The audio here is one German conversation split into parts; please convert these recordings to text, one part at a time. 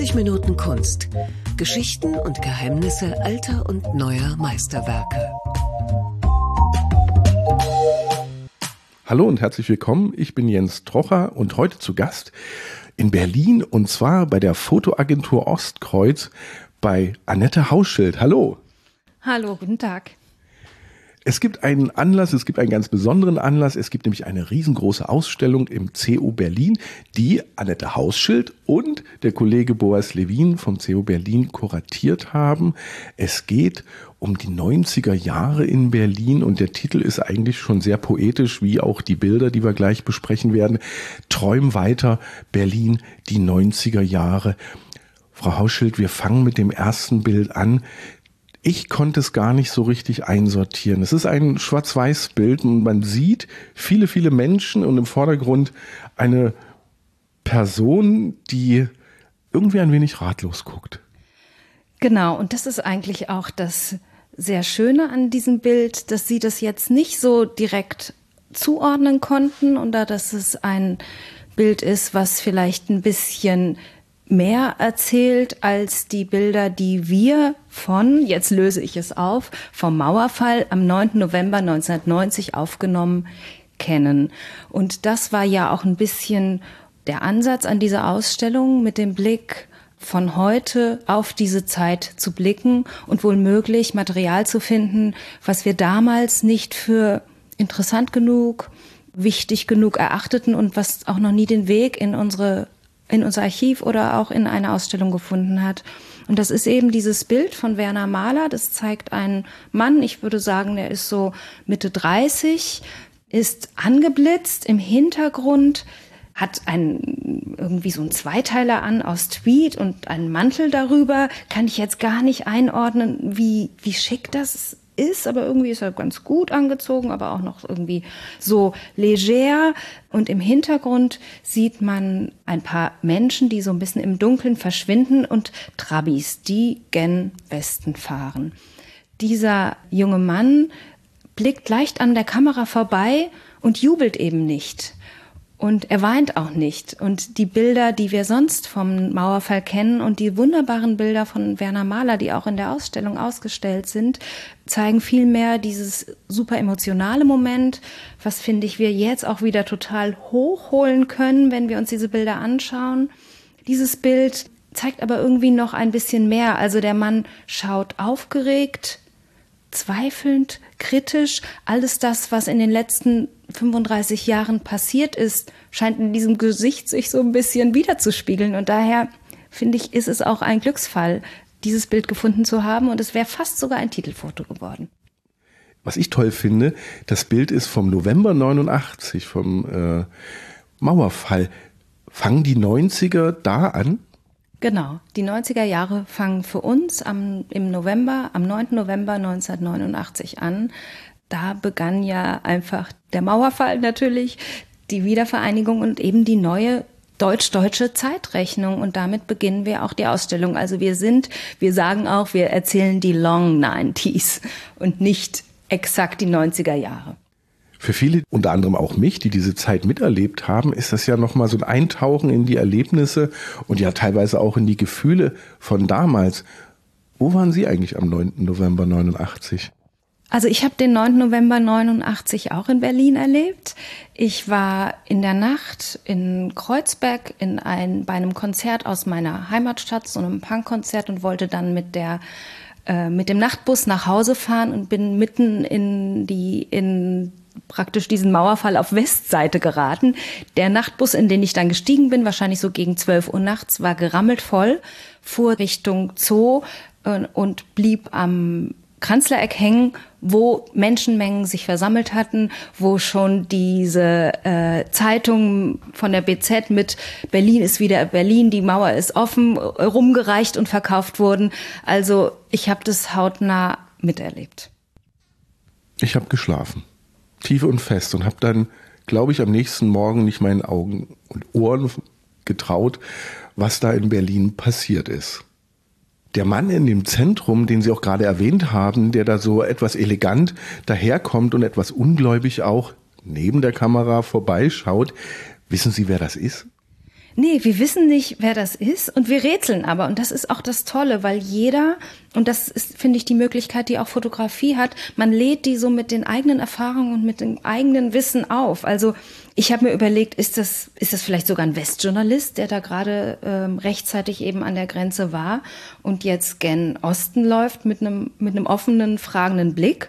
90 Minuten Kunst. Geschichten und Geheimnisse alter und neuer Meisterwerke. Hallo und herzlich willkommen. Ich bin Jens Trocher und heute zu Gast in Berlin und zwar bei der Fotoagentur Ostkreuz bei Annette Hauschild. Hallo. Hallo, guten Tag. Es gibt einen Anlass, es gibt einen ganz besonderen Anlass. Es gibt nämlich eine riesengroße Ausstellung im CO Berlin, die Annette Hauschild und der Kollege Boas Levin vom CO Berlin kuratiert haben. Es geht um die 90er Jahre in Berlin und der Titel ist eigentlich schon sehr poetisch, wie auch die Bilder, die wir gleich besprechen werden. Träum weiter, Berlin, die 90er Jahre. Frau Hauschild, wir fangen mit dem ersten Bild an. Ich konnte es gar nicht so richtig einsortieren. Es ist ein Schwarz-Weiß-Bild und man sieht viele, viele Menschen und im Vordergrund eine Person, die irgendwie ein wenig ratlos guckt. Genau, und das ist eigentlich auch das sehr Schöne an diesem Bild, dass Sie das jetzt nicht so direkt zuordnen konnten oder dass es ein Bild ist, was vielleicht ein bisschen mehr erzählt als die Bilder, die wir jetzt löse ich es auf, vom Mauerfall am 9. November 1990 aufgenommen kennen. Und das war ja auch ein bisschen der Ansatz an dieser Ausstellung, mit dem Blick von heute auf diese Zeit zu blicken und wohlmöglich Material zu finden, was wir damals nicht für interessant genug, wichtig genug erachteten und was auch noch nie den Weg in unser Archiv oder auch in eine Ausstellung gefunden hat. Und das ist eben dieses Bild von Werner Mahler. Das zeigt einen Mann, ich würde sagen, der ist so Mitte 30, ist angeblitzt im Hintergrund, hat irgendwie so einen Zweiteiler an aus Tweed und einen Mantel darüber. Kann ich jetzt gar nicht einordnen, wie schick das ist, aber irgendwie ist er ganz gut angezogen, aber auch noch irgendwie so leger. Und im Hintergrund sieht man ein paar Menschen, die so ein bisschen im Dunkeln verschwinden und Trabis, die gen Westen fahren. Dieser junge Mann blickt leicht an der Kamera vorbei und jubelt eben nicht. Und er weint auch nicht. Und die Bilder, die wir sonst vom Mauerfall kennen und die wunderbaren Bilder von Werner Mahler, die auch in der Ausstellung ausgestellt sind, zeigen vielmehr dieses super emotionale Moment, was, finde ich, wir jetzt auch wieder total hochholen können, wenn wir uns diese Bilder anschauen. Dieses Bild zeigt aber irgendwie noch ein bisschen mehr. Also der Mann schaut aufgeregt, zweifelnd, kritisch. Alles das, was in den letzten 35 Jahren passiert ist, scheint in diesem Gesicht sich so ein bisschen wiederzuspiegeln. Und daher, finde ich, ist es auch ein Glücksfall, dieses Bild gefunden zu haben. Und es wäre fast sogar ein Titelfoto geworden. Was ich toll finde, das Bild ist vom November 89, vom Mauerfall. Fangen die 90er da an? Genau, die 90er Jahre fangen für uns am 9. November 1989 an. Da begann ja einfach der Mauerfall natürlich, die Wiedervereinigung und eben die neue deutsch-deutsche Zeitrechnung. Und damit beginnen wir auch die Ausstellung. Also wir sagen auch, wir erzählen die Long 90s und nicht exakt die 90er Jahre. Für viele, unter anderem auch mich, die diese Zeit miterlebt haben, ist das ja nochmal so ein Eintauchen in die Erlebnisse und ja teilweise auch in die Gefühle von damals. Wo waren Sie eigentlich am 9. November 89? Also ich habe den 9. November 89 auch in Berlin erlebt. Ich war in der Nacht in Kreuzberg bei einem Konzert aus meiner Heimatstadt, so einem Punkkonzert, und wollte dann mit dem Nachtbus nach Hause fahren und bin mitten in praktisch diesen Mauerfall auf Westseite geraten. Der Nachtbus, in den ich dann gestiegen bin, wahrscheinlich so gegen 12 Uhr nachts, war gerammelt voll, fuhr Richtung Zoo und blieb am Kanzlereck hängen, wo Menschenmengen sich versammelt hatten, wo schon diese Zeitung von der BZ mit Berlin ist wieder Berlin, die Mauer ist offen, rumgereicht und verkauft wurden. Also ich habe das hautnah miterlebt. Ich habe geschlafen. Tief und fest und habe dann, glaube ich, am nächsten Morgen nicht meinen Augen und Ohren getraut, was da in Berlin passiert ist. Der Mann in dem Zentrum, den Sie auch gerade erwähnt haben, der da so etwas elegant daherkommt und etwas ungläubig auch neben der Kamera vorbeischaut, wissen Sie, wer das ist? Nee, wir wissen nicht, wer das ist und wir rätseln aber. Und das ist auch das Tolle, weil jeder, und das ist, finde ich, die Möglichkeit, die auch Fotografie hat, man lädt die so mit den eigenen Erfahrungen und mit dem eigenen Wissen auf. Also ich habe mir überlegt, ist das vielleicht sogar ein Westjournalist, der da gerade rechtzeitig eben an der Grenze war und jetzt gen Osten läuft mit einem offenen, fragenden Blick.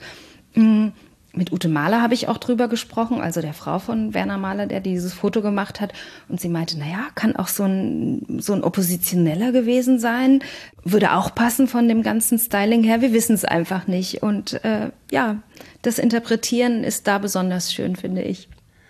Mit Ute Mahler habe ich auch drüber gesprochen, also der Frau von Werner Mahler, der dieses Foto gemacht hat. Und sie meinte, kann auch so ein Oppositioneller gewesen sein. Würde auch passen von dem ganzen Styling her. Wir wissen es einfach nicht. Und das Interpretieren ist da besonders schön, finde ich.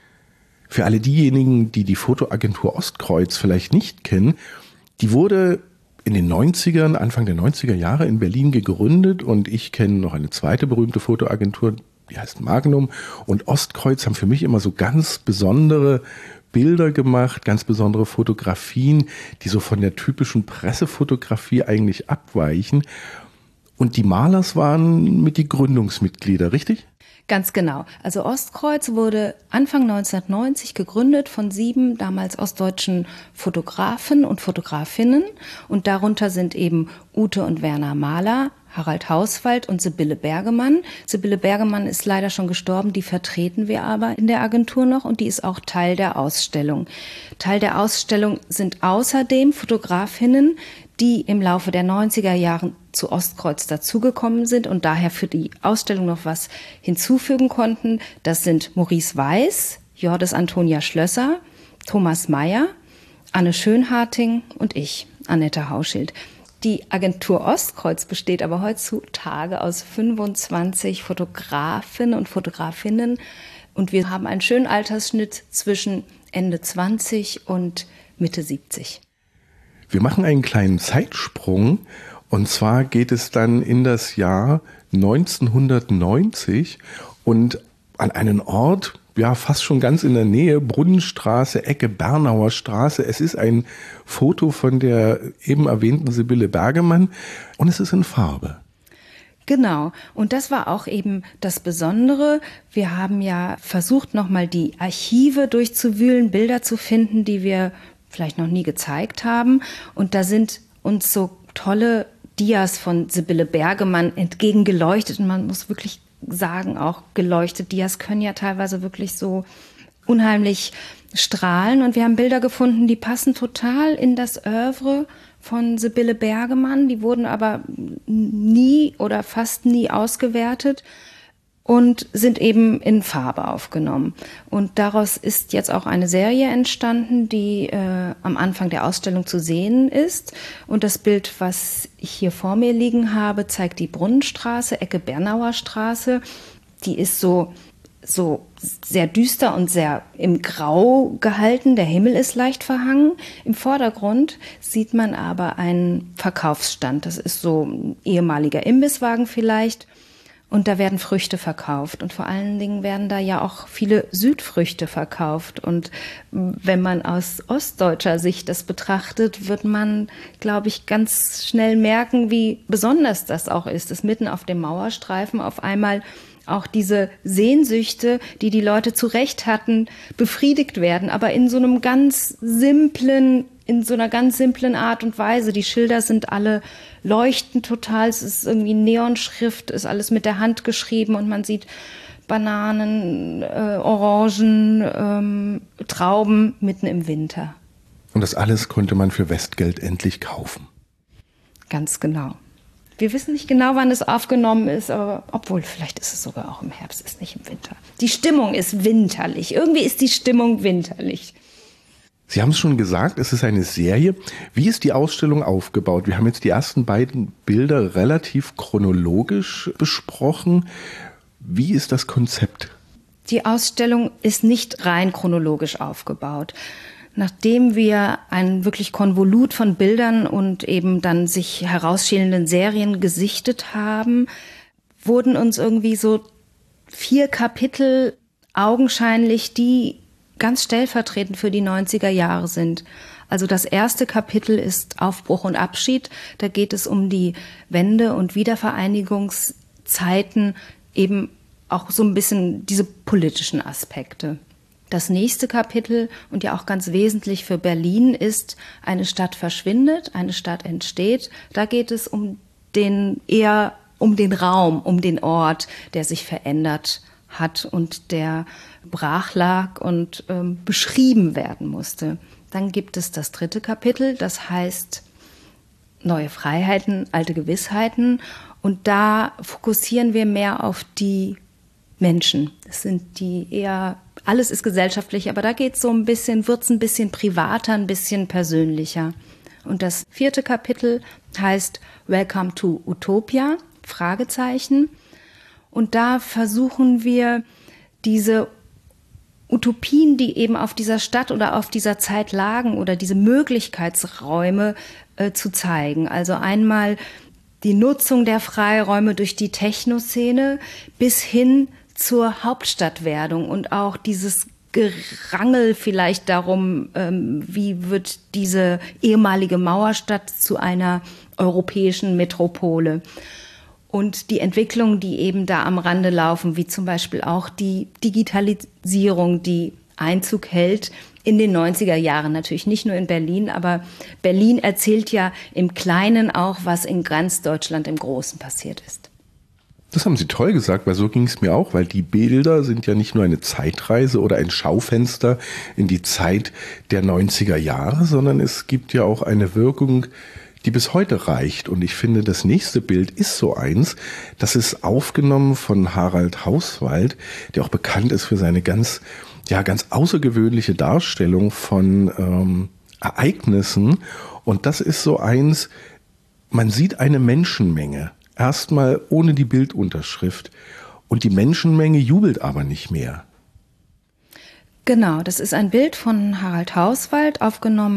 Für alle diejenigen, die die Fotoagentur Ostkreuz vielleicht nicht kennen, die wurde in den 90ern, Anfang der 90er Jahre in Berlin gegründet. Und ich kenne noch eine zweite berühmte Fotoagentur, die heißt Magnum, und Ostkreuz haben für mich immer so ganz besondere Bilder gemacht, ganz besondere Fotografien, die so von der typischen Pressefotografie eigentlich abweichen. Und die Mahlers waren mit die Gründungsmitglieder, richtig? Ganz genau. Also Ostkreuz wurde Anfang 1990 gegründet von 7 damals ostdeutschen Fotografen und Fotografinnen. Und darunter sind eben Ute und Werner Mahler, Harald Hauswald und Sibylle Bergemann. Sibylle Bergemann ist leider schon gestorben, die vertreten wir aber in der Agentur noch und die ist auch Teil der Ausstellung. Teil der Ausstellung sind außerdem Fotografinnen, die im Laufe der 90er Jahren zu Ostkreuz dazugekommen sind und daher für die Ausstellung noch was hinzufügen konnten. Das sind Maurice Weiß, Jordis Antonia Schlösser, Thomas Meyer, Anne Schönharting und ich, Annette Hauschild. Die Agentur Ostkreuz besteht aber heutzutage aus 25 Fotografen und Fotografinnen und wir haben einen schönen Altersschnitt zwischen Ende 20 und Mitte 70. Wir machen einen kleinen Zeitsprung und zwar geht es dann in das Jahr 1990 und an einen Ort, ja, fast schon ganz in der Nähe, Brunnenstraße, Ecke Bernauer Straße. Es ist ein Foto von der eben erwähnten Sibylle Bergemann und es ist in Farbe. Genau. Und das war auch eben das Besondere. Wir haben ja versucht, nochmal die Archive durchzuwühlen, Bilder zu finden, die wir vielleicht noch nie gezeigt haben. Und da sind uns so tolle Dias von Sibylle Bergemann entgegengeleuchtet. Und man muss wirklich sagen, auch geleuchtet. Dias können ja teilweise wirklich so unheimlich strahlen. Und wir haben Bilder gefunden, die passen total in das Oeuvre von Sibylle Bergemann. Die wurden aber nie oder fast nie ausgewertet und sind eben in Farbe aufgenommen. Und daraus ist jetzt auch eine Serie entstanden, die am Anfang der Ausstellung zu sehen ist. Und das Bild, was ich hier vor mir liegen habe, zeigt die Brunnenstraße, Ecke Bernauer Straße. Die ist so sehr düster und sehr im Grau gehalten. Der Himmel ist leicht verhangen. Im Vordergrund sieht man aber einen Verkaufsstand. Das ist so ein ehemaliger Imbisswagen vielleicht. Und da werden Früchte verkauft. Und vor allen Dingen werden da ja auch viele Südfrüchte verkauft. Und wenn man aus ostdeutscher Sicht das betrachtet, wird man, glaube ich, ganz schnell merken, wie besonders das auch ist, dass mitten auf dem Mauerstreifen auf einmal auch diese Sehnsüchte, die die Leute zu Recht hatten, befriedigt werden, aber in so einer ganz simplen Art und Weise. Die Schilder sind alle leuchtend total, es ist irgendwie Neonschrift, ist alles mit der Hand geschrieben und man sieht Bananen, Orangen, Trauben mitten im Winter. Und das alles konnte man für Westgeld endlich kaufen. Ganz genau. Wir wissen nicht genau, wann es aufgenommen ist, aber obwohl, vielleicht ist es sogar auch im Herbst, ist nicht im Winter. Die Stimmung ist winterlich. Irgendwie ist die Stimmung winterlich. Sie haben es schon gesagt, es ist eine Serie. Wie ist die Ausstellung aufgebaut? Wir haben jetzt die ersten beiden Bilder relativ chronologisch besprochen. Wie ist das Konzept? Die Ausstellung ist nicht rein chronologisch aufgebaut. Nachdem wir ein wirklich Konvolut von Bildern und eben dann sich herausschälenden Serien gesichtet haben, wurden uns irgendwie so 4 Kapitel augenscheinlich, die ganz stellvertretend für die 90er Jahre sind. Also das erste Kapitel ist Aufbruch und Abschied. Da geht es um die Wende- und Wiedervereinigungszeiten, eben auch so ein bisschen diese politischen Aspekte. Das nächste Kapitel und ja auch ganz wesentlich für Berlin ist: Eine Stadt verschwindet, eine Stadt entsteht. Da geht es um den Raum, um den Ort, der sich verändert hat und der brach lag und beschrieben werden musste. Dann gibt es das dritte Kapitel, das heißt Neue Freiheiten, alte Gewissheiten. Und da fokussieren wir mehr auf die Menschen. Das sind die eher, alles ist gesellschaftlich, aber da geht's so ein bisschen, wird's ein bisschen privater, ein bisschen persönlicher. Und das vierte Kapitel heißt Welcome to Utopia, Fragezeichen. Und da versuchen wir diese Utopien, die eben auf dieser Stadt oder auf dieser Zeit lagen, oder diese Möglichkeitsräume zu zeigen. Also einmal die Nutzung der Freiräume durch die Techno-Szene bis hin zur Hauptstadtwerdung und auch dieses Gerangel vielleicht darum, wie wird diese ehemalige Mauerstadt zu einer europäischen Metropole. Und die Entwicklungen, die eben da am Rande laufen, wie zum Beispiel auch die Digitalisierung, die Einzug hält in den 90er Jahren. Natürlich nicht nur in Berlin, aber Berlin erzählt ja im Kleinen auch, was in ganz Deutschland im Großen passiert ist. Das haben Sie toll gesagt, weil so ging es mir auch, weil die Bilder sind ja nicht nur eine Zeitreise oder ein Schaufenster in die Zeit der 90er Jahre, sondern es gibt ja auch eine Wirkung, die bis heute reicht. Und ich finde, das nächste Bild ist so eins, das ist aufgenommen von Harald Hauswald, der auch bekannt ist für seine ganz außergewöhnliche Darstellung von Ereignissen. Und das ist so eins, man sieht eine Menschenmenge, erstmal ohne die Bildunterschrift. Und die Menschenmenge jubelt aber nicht mehr. Genau, das ist ein Bild von Harald Hauswald, aufgenommen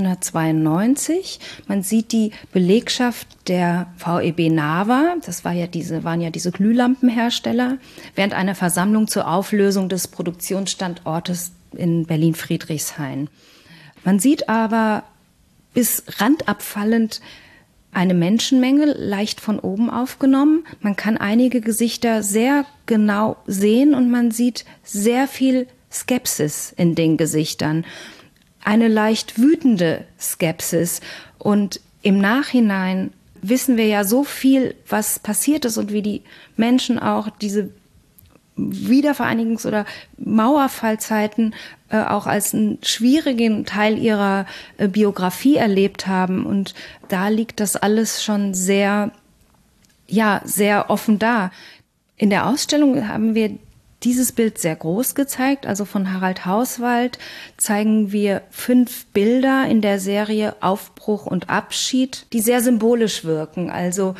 1992. Man sieht die Belegschaft der VEB NAVA, waren ja diese Glühlampenhersteller, während einer Versammlung zur Auflösung des Produktionsstandortes in Berlin-Friedrichshain. Man sieht aber bis randabfallend eine Menschenmenge, leicht von oben aufgenommen. Man kann einige Gesichter sehr genau sehen und man sieht sehr viel Skepsis in den Gesichtern, eine leicht wütende Skepsis. Und im Nachhinein wissen wir ja so viel, was passiert ist und wie die Menschen auch diese Wiedervereinigungs- oder Mauerfallzeiten auch als einen schwierigen Teil ihrer Biografie erlebt haben. Und da liegt das alles schon sehr offen da. In der Ausstellung haben wir dieses Bild sehr groß gezeigt, also von Harald Hauswald zeigen wir 5 Bilder in der Serie Aufbruch und Abschied, die sehr symbolisch wirken, also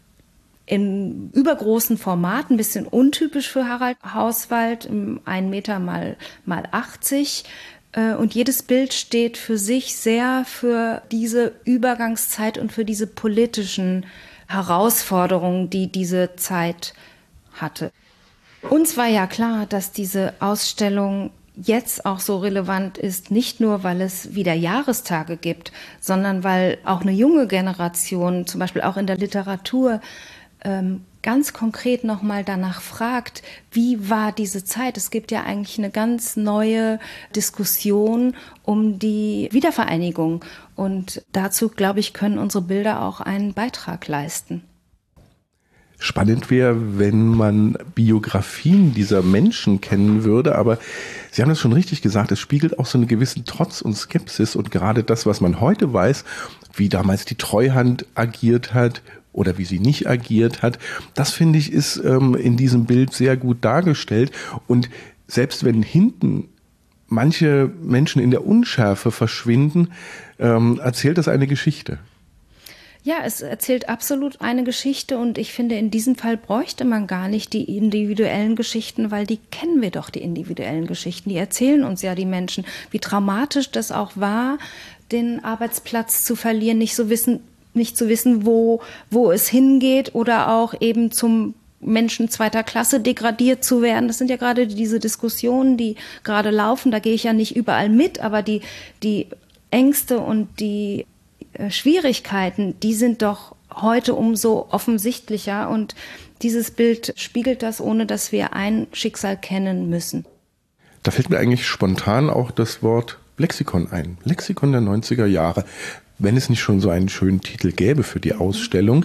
in übergroßen Format, ein bisschen untypisch für Harald Hauswald, 1 Meter mal 80. Und jedes Bild steht für sich sehr für diese Übergangszeit und für diese politischen Herausforderungen, die diese Zeit hatte. Uns war ja klar, dass diese Ausstellung jetzt auch so relevant ist, nicht nur, weil es wieder Jahrestage gibt, sondern weil auch eine junge Generation, zum Beispiel auch in der Literatur, ganz konkret nochmal danach fragt, wie war diese Zeit? Es gibt ja eigentlich eine ganz neue Diskussion um die Wiedervereinigung. Und dazu, glaube ich, können unsere Bilder auch einen Beitrag leisten. Spannend wäre, wenn man Biografien dieser Menschen kennen würde, aber Sie haben das schon richtig gesagt, es spiegelt auch so einen gewissen Trotz und Skepsis und gerade das, was man heute weiß, wie damals die Treuhand agiert hat oder wie sie nicht agiert hat, das finde ich ist in diesem Bild sehr gut dargestellt und selbst wenn hinten manche Menschen in der Unschärfe verschwinden, erzählt das eine Geschichte. Ja, es erzählt absolut eine Geschichte und ich finde, in diesem Fall bräuchte man gar nicht die individuellen Geschichten, weil die kennen wir doch, die individuellen Geschichten. Die erzählen uns ja die Menschen, wie traumatisch das auch war, den Arbeitsplatz zu verlieren, nicht zu wissen, wo es hingeht oder auch eben zum Menschen zweiter Klasse degradiert zu werden. Das sind ja gerade diese Diskussionen, die gerade laufen. Da gehe ich ja nicht überall mit, aber die Ängste und die Schwierigkeiten, die sind doch heute umso offensichtlicher und dieses Bild spiegelt das, ohne dass wir ein Schicksal kennen müssen. Da fällt mir eigentlich spontan auch das Wort Lexikon ein. Lexikon der 90er Jahre. Wenn es nicht schon so einen schönen Titel gäbe für die Ausstellung.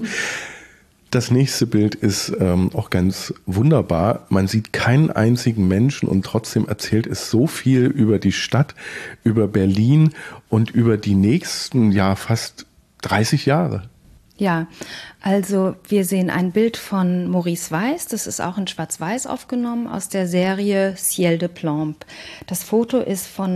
Das nächste Bild ist auch ganz wunderbar. Man sieht keinen einzigen Menschen und trotzdem erzählt es so viel über die Stadt, über Berlin und über die nächsten, fast 30 Jahre. Ja, also wir sehen ein Bild von Maurice Weiss, das ist auch in Schwarz-Weiß aufgenommen, aus der Serie Ciel de Plomb. Das Foto ist von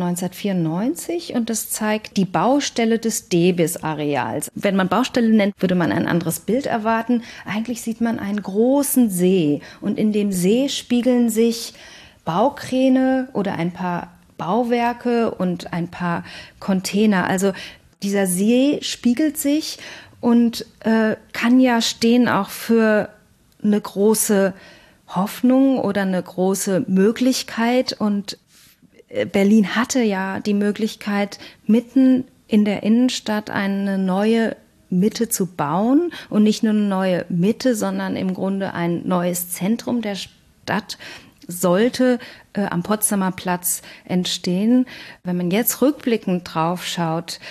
1994 und das zeigt die Baustelle des Debis-Areals. Wenn man Baustelle nennt, würde man ein anderes Bild erwarten. Eigentlich sieht man einen großen See und in dem See spiegeln sich Baukräne oder ein paar Bauwerke und ein paar Container. Also dieser See spiegelt sich und kann ja stehen auch für eine große Hoffnung oder eine große Möglichkeit. Und Berlin hatte ja die Möglichkeit, mitten in der Innenstadt eine neue Mitte zu bauen. Und nicht nur eine neue Mitte, sondern im Grunde ein neues Zentrum der Stadt sollte am Potsdamer Platz entstehen. Wenn man jetzt rückblickend drauf schaut,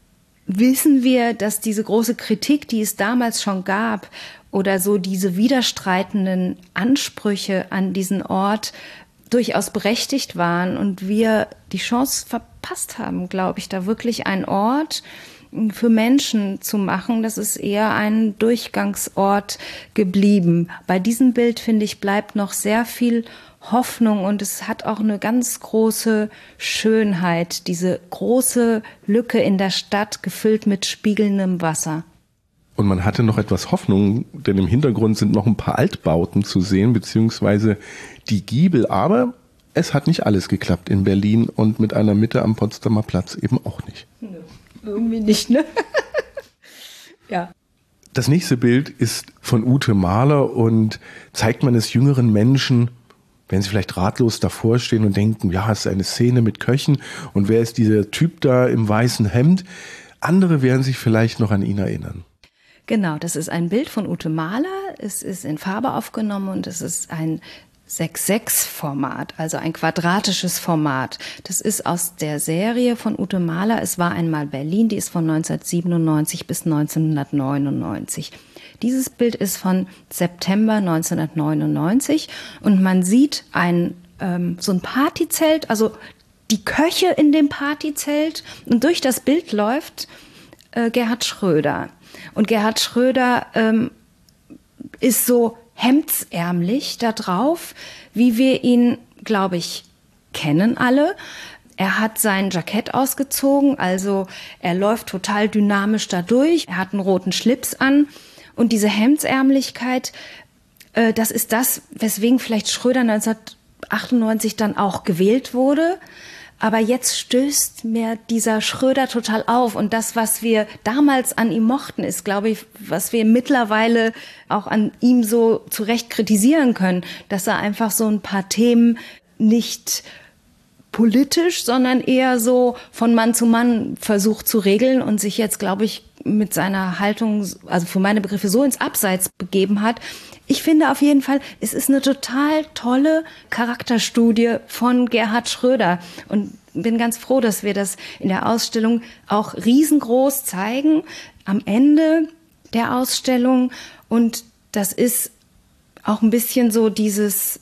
wissen wir, dass diese große Kritik, die es damals schon gab, oder so diese widerstreitenden Ansprüche an diesen Ort durchaus berechtigt waren und wir die Chance verpasst haben, glaube ich, da wirklich einen Ort für Menschen zu machen. Das ist eher ein Durchgangsort geblieben. Bei diesem Bild, finde ich, bleibt noch sehr viel Hoffnung und es hat auch eine ganz große Schönheit, diese große Lücke in der Stadt, gefüllt mit spiegelndem Wasser. Und man hatte noch etwas Hoffnung, denn im Hintergrund sind noch ein paar Altbauten zu sehen, beziehungsweise die Giebel. Aber es hat nicht alles geklappt in Berlin und mit einer Mitte am Potsdamer Platz eben auch nicht. Nö, irgendwie nicht, ne? Ja. Das nächste Bild ist von Ute Mahler und zeigt man es jüngeren Menschen, wenn sie vielleicht ratlos davor stehen und denken, ja, es ist eine Szene mit Köchen und wer ist dieser Typ da im weißen Hemd? Andere werden sich vielleicht noch an ihn erinnern. Genau, das ist ein Bild von Ute Mahler. Es ist in Farbe aufgenommen und es ist ein 6:6-Format, also ein quadratisches Format. Das ist aus der Serie von Ute Mahler, Es war einmal Berlin, die ist von 1997 bis 1999. Dieses Bild ist von September 1999 und man sieht so ein Partyzelt, also die Köche in dem Partyzelt und durch das Bild läuft Gerhard Schröder. Und Gerhard Schröder ist so hemdsärmlich da drauf, wie wir ihn, glaube ich, kennen alle. Er hat sein Jackett ausgezogen, also er läuft total dynamisch da durch. Er hat einen roten Schlips an und diese Hemdsärmlichkeit, das ist das, weswegen vielleicht Schröder 1998 dann auch gewählt wurde. Aber jetzt stößt mir dieser Schröder total auf. Und das, was wir damals an ihm mochten, ist, glaube ich, was wir mittlerweile auch an ihm so zu Recht kritisieren können, dass er einfach so ein paar Themen nicht politisch, sondern eher so von Mann zu Mann versucht zu regeln und sich jetzt, glaube ich, mit seiner Haltung, also für meine Begriffe, so ins Abseits begeben hat. Ich finde auf jeden Fall, es ist eine total tolle Charakterstudie von Gerhard Schröder und bin ganz froh, dass wir das in der Ausstellung auch riesengroß zeigen, am Ende der Ausstellung. Und das ist auch ein bisschen so dieses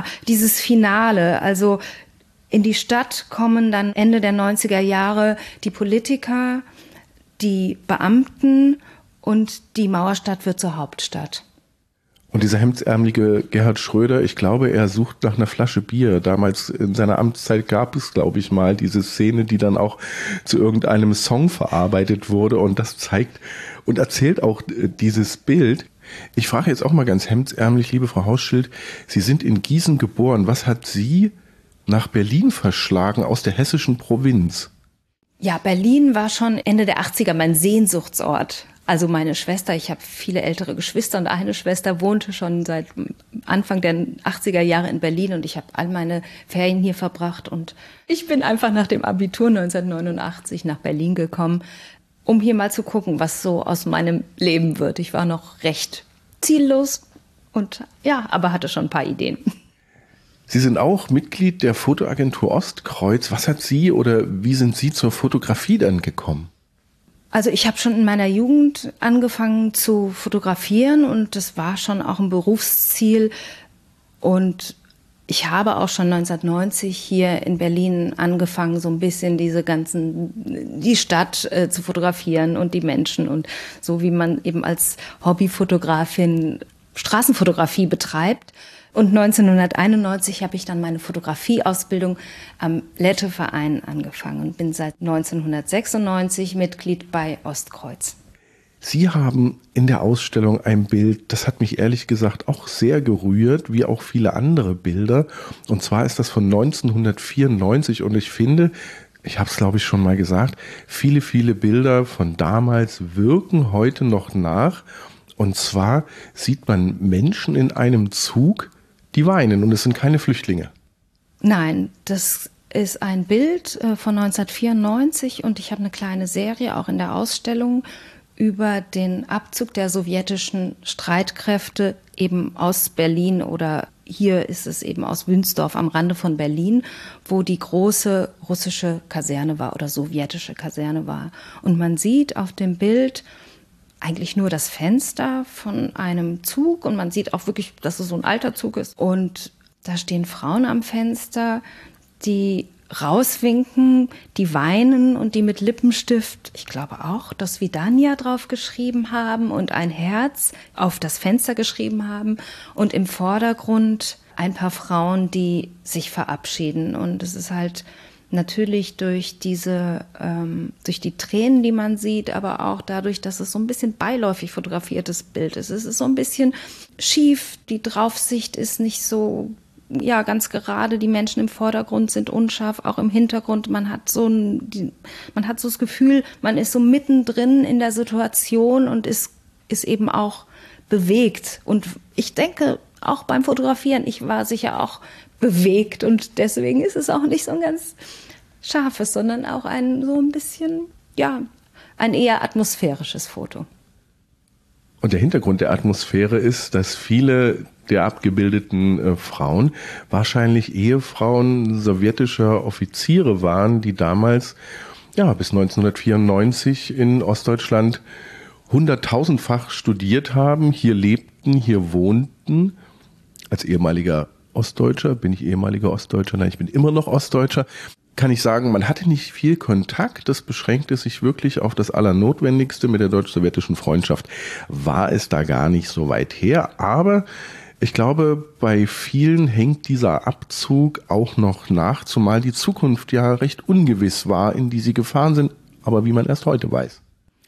Finale. Also in die Stadt kommen dann Ende der 90er Jahre die Politiker, die Beamten und die Mauerstadt wird zur Hauptstadt. Und dieser hemdsärmelige Gerhard Schröder, ich glaube, er sucht nach einer Flasche Bier. Damals in seiner Amtszeit gab es, glaube ich, mal diese Szene, die dann auch zu irgendeinem Song verarbeitet wurde. Und das zeigt und erzählt auch dieses Bild. Ich frage jetzt auch mal ganz hemdsärmlich, liebe Frau Hauschild, Sie sind in Gießen geboren. Was hat Sie nach Berlin verschlagen aus der hessischen Provinz? Ja, Berlin war schon Ende der 80er mein Sehnsuchtsort. Also meine Schwester, ich habe viele ältere Geschwister und eine Schwester wohnte schon seit Anfang der 80er Jahre in Berlin und ich habe all meine Ferien hier verbracht und ich bin einfach nach dem Abitur 1989 nach Berlin gekommen, um hier mal zu gucken, was so aus meinem Leben wird. Ich war noch recht ziellos und ja, aber hatte schon ein paar Ideen. Sie sind auch Mitglied der Fotoagentur Ostkreuz. Was hat Sie oder wie sind Sie zur Fotografie dann gekommen? Also ich habe schon in meiner Jugend angefangen zu fotografieren und das war schon auch ein Berufsziel. Und ich habe auch schon 1990 hier in Berlin angefangen, so ein bisschen die Stadt zu fotografieren und die Menschen und so wie man eben als Hobbyfotografin Straßenfotografie betreibt. Und 1991 habe ich dann meine Fotografieausbildung am Letteverein angefangen und bin seit 1996 Mitglied bei Ostkreuz. Sie haben in der Ausstellung ein Bild, das hat mich ehrlich gesagt auch sehr gerührt, wie auch viele andere Bilder. Und zwar ist das von 1994 und ich finde, ich habe es glaube ich schon mal gesagt, viele, viele Bilder von damals wirken heute noch nach. Und zwar sieht man Menschen in einem Zug, die weinen und es sind keine Flüchtlinge. Nein, das ist ein Bild von 1994 und ich habe eine kleine Serie auch in der Ausstellung über den Abzug der sowjetischen Streitkräfte eben aus Berlin oder hier ist es eben aus Wünsdorf am Rande von Berlin, wo die große russische Kaserne war oder sowjetische Kaserne war. Und man sieht auf dem Bild eigentlich nur das Fenster von einem Zug und man sieht auch wirklich, dass es so ein alter Zug ist. Und da stehen Frauen am Fenster, die rauswinken, die weinen und die mit Lippenstift, ich glaube auch, das Vidania drauf geschrieben haben und ein Herz auf das Fenster geschrieben haben und im Vordergrund ein paar Frauen, die sich verabschieden. Und es ist halt natürlich durch die Tränen, die man sieht, aber auch dadurch, dass es so ein bisschen beiläufig fotografiertes Bild ist. Es ist so ein bisschen schief, die Draufsicht ist nicht so ganz gerade, die Menschen im Vordergrund sind unscharf, auch im Hintergrund. Man hat so das Gefühl, man ist so mittendrin in der Situation und ist eben auch bewegt. Und ich denke, auch beim Fotografieren, ich war sicher auch bewegt und deswegen ist es auch nicht so ein ganz scharfes, sondern auch ein eher atmosphärisches Foto. Und der Hintergrund der Atmosphäre ist, dass viele der abgebildeten Frauen wahrscheinlich Ehefrauen sowjetischer Offiziere waren, die damals bis 1994 in Ostdeutschland 100.000-fach studiert haben, hier lebten, hier wohnten. Als ehemaliger Ostdeutscher, bin ich ehemaliger Ostdeutscher? Nein, ich bin immer noch Ostdeutscher. Kann ich sagen, man hatte nicht viel Kontakt, das beschränkte sich wirklich auf das Allernotwendigste. Mit der deutsch-sowjetischen Freundschaft war es da gar nicht so weit her, aber ich glaube, bei vielen hängt dieser Abzug auch noch nach, zumal die Zukunft ja recht ungewiss war, in die sie gefahren sind, aber wie man erst heute weiß.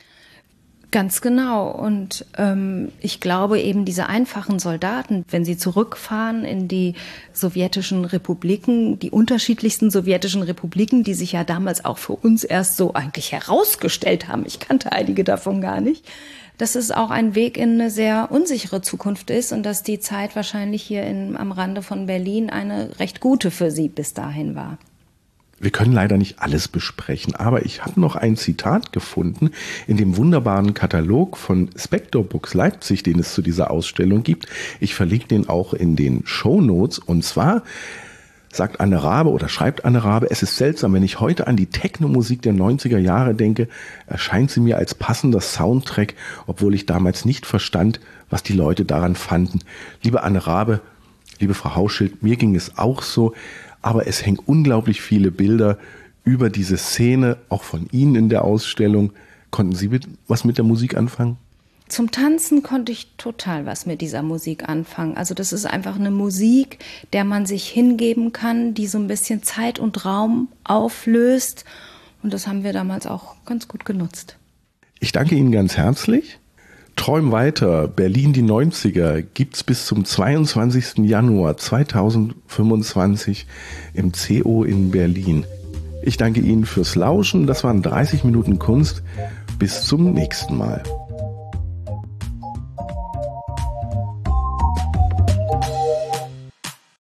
Ganz genau. Und ich glaube eben diese einfachen Soldaten, wenn sie zurückfahren in die sowjetischen Republiken, die unterschiedlichsten sowjetischen Republiken, die sich ja damals auch für uns erst so eigentlich herausgestellt haben, ich kannte einige davon gar nicht, dass es auch ein Weg in eine sehr unsichere Zukunft ist und dass die Zeit wahrscheinlich hier am Rande von Berlin eine recht gute für sie bis dahin war. Wir können leider nicht alles besprechen, aber ich habe noch ein Zitat gefunden in dem wunderbaren Katalog von Spector Books Leipzig, den es zu dieser Ausstellung gibt. Ich verlinke den auch in den Shownotes. Und zwar sagt Anne Rabe oder schreibt Anne Rabe, es ist seltsam, wenn ich heute an die Techno-Musik der 90er Jahre denke, erscheint sie mir als passender Soundtrack, obwohl ich damals nicht verstand, was die Leute daran fanden. Liebe Anne Rabe, liebe Frau Hauschild, mir ging es auch so. Aber es hängen unglaublich viele Bilder über diese Szene, auch von Ihnen in der Ausstellung. Konnten Sie was mit der Musik anfangen? Zum Tanzen konnte ich total was mit dieser Musik anfangen. Also das ist einfach eine Musik, der man sich hingeben kann, die so ein bisschen Zeit und Raum auflöst. Und das haben wir damals auch ganz gut genutzt. Ich danke Ihnen ganz herzlich. Träum weiter, Berlin die 90er gibt's bis zum 22. Januar 2025 im CO in Berlin. Ich danke Ihnen fürs Lauschen, das waren 30 Minuten Kunst. Bis zum nächsten Mal.